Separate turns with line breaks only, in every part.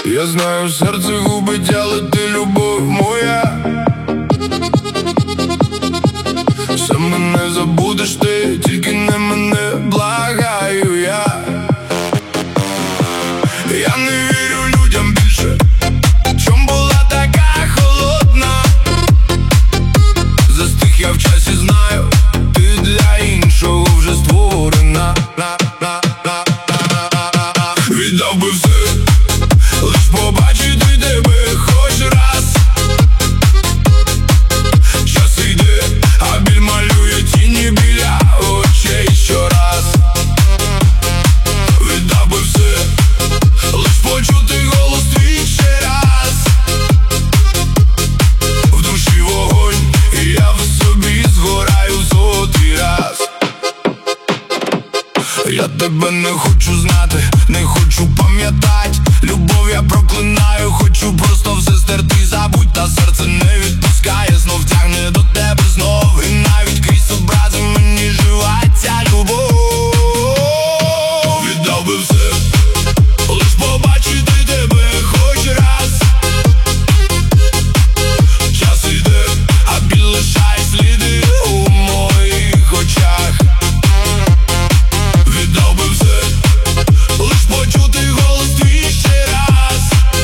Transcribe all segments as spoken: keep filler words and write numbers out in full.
Я знаю, серце губить, але ти любов моя. Все мене забудеш ти, тільки не мене, благаю я. Я не вірю людям більше, чом була така холодна. Застиг я в часі, знаю, ти для іншого вже створена. Віддав би все, лиш побачити тебе хоч раз. Час йде, а біль малює тіні біля очей щораз. Віддав би все, лиш почути голос твій ще раз. В душі вогонь, і я в собі згораю сотий раз. Я тебе не хочу знати, не хочу пам'ятать. Любов я проклинаю, хочу просто все стерти, забудь. Та серце не відпускає, знов тягне до тебе знов. І навіть крізь образи мені жива ця любов. Віддав би все, лиш побачити тебе хоч раз. Час іде, а біль лишає сліди у моїх очах. Віддав би все, лиш почути голос твій ще раз.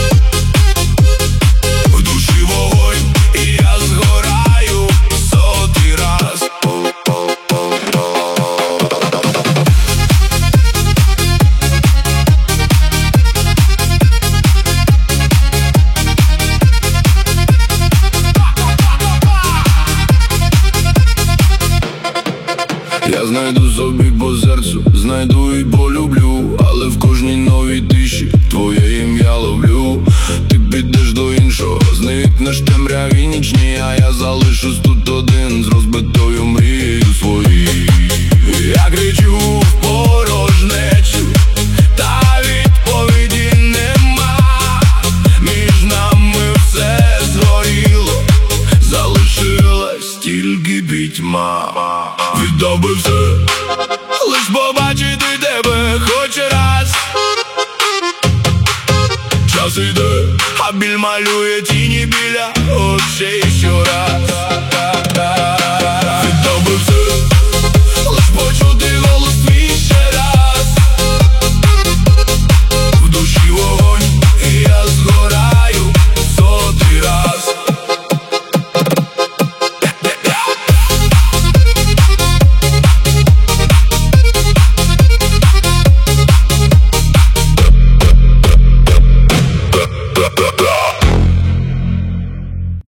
В душі вогонь, і я згораю сотий раз. Я знайду собі по серцю, знайду і полюблю, але в кожній новій тиші твоє ім'я ловлю. Ти підеш до іншого, зникнеш темряві нічні, а я залишусь тут один з розбитою мрією своєю. Я кричу в порожнечу, та відповіді нема. Між нами все згоріло, залишилась тільки пітьма. Віддав би все, лиш побачити тебе хоч раз. Час іде, а біль малює тіні біля очей щораз.